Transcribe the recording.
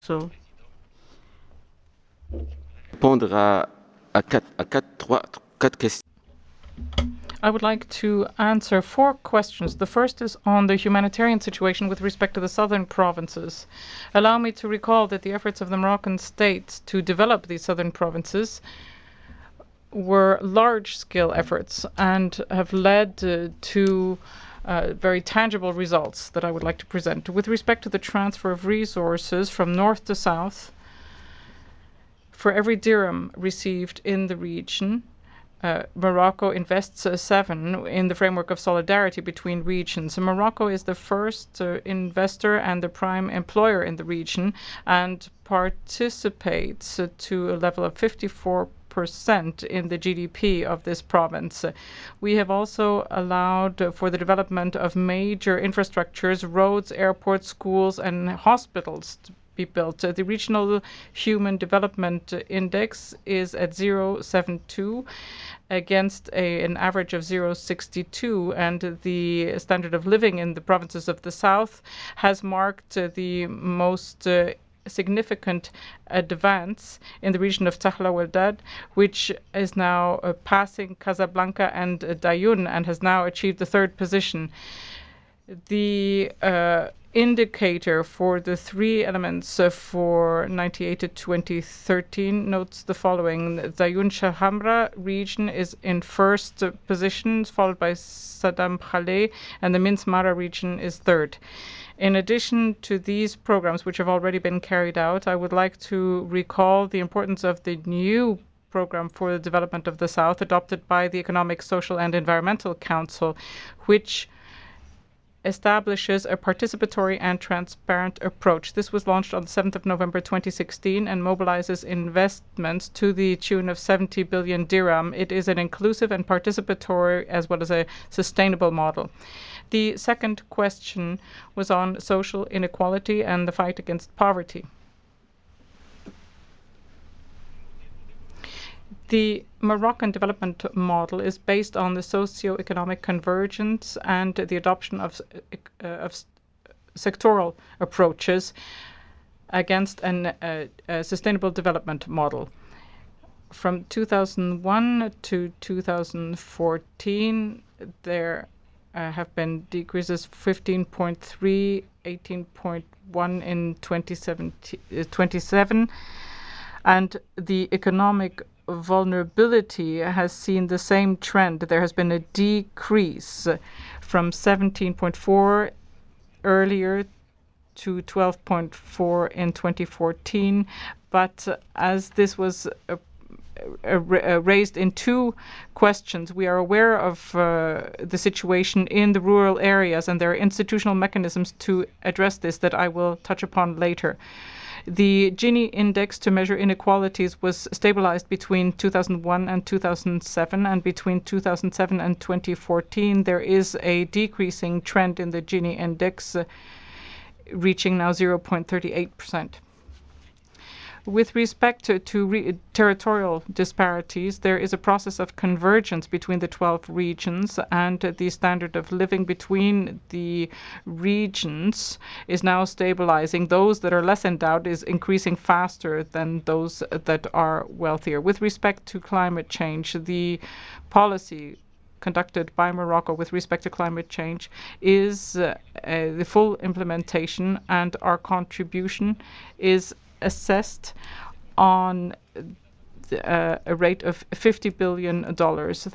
So, Répondre quatre questions. I would like to answer 4 questions. The first is on the humanitarian situation with respect to the southern provinces. Allow me to recall that the efforts of the Moroccan state to develop these southern provinces were large-scale efforts and have led to very tangible results that I would like to present. With respect to the transfer of resources from north to south, for every dirham received in the region, Morocco invests 7 in the framework of solidarity between regions. Morocco is the first investor and the prime employer in the region and participates to a level of 54% in the GDP of this province. We have also allowed for the development of major infrastructures, roads, airports, schools, and hospitals to be built. The Regional Human Development Index is at 0.72 against an average of 0.62, and the standard of living in the provinces of the south has marked the most significant advance in the region of Tahla Waldad, which is now passing Casablanca and Dayun and has now achieved the 3rd position. The indicator for the 3 elements for 98 to 2013 notes the following. The Ayun Shahamra region is in 1st position, followed by Saddam Khaleh, and the Minsmara region is 3rd. In addition to these programs, which have already been carried out, I would like to recall the importance of the new program for the development of the South adopted by the Economic, Social and Environmental Council, which establishes a participatory and transparent approach. This was launched on the 7th of November 2016 and mobilizes investments to the tune of 70 billion dirham. It is an inclusive and participatory as well as a sustainable model. The second question was on social inequality and the fight against poverty. The Moroccan development model is based on the socio-economic convergence and the adoption of sectoral approaches against a sustainable development model. From 2001 to 2014, there have been decreases 15.3, 18.1 in 2027, and the economic vulnerability has seen the same trend. There has been a decrease from 17.4 earlier to 12.4 in 2014, but as this was raised in 2 questions, we are aware of the situation in the rural areas, and there are institutional mechanisms to address this that I will touch upon later. The Gini index to measure inequalities was stabilized between 2001 and 2007, and between 2007 and 2014 there is a decreasing trend in the Gini index, reaching now 0.38%. With respect to territorial disparities, there is a process of convergence between the 12 regions, and the standard of living between the regions is now stabilizing. Those that are less endowed is increasing faster than those that are wealthier. With respect to climate change, the policy conducted by Morocco with respect to climate change is the full implementation, and our contribution is assessed on a rate of $50 billion.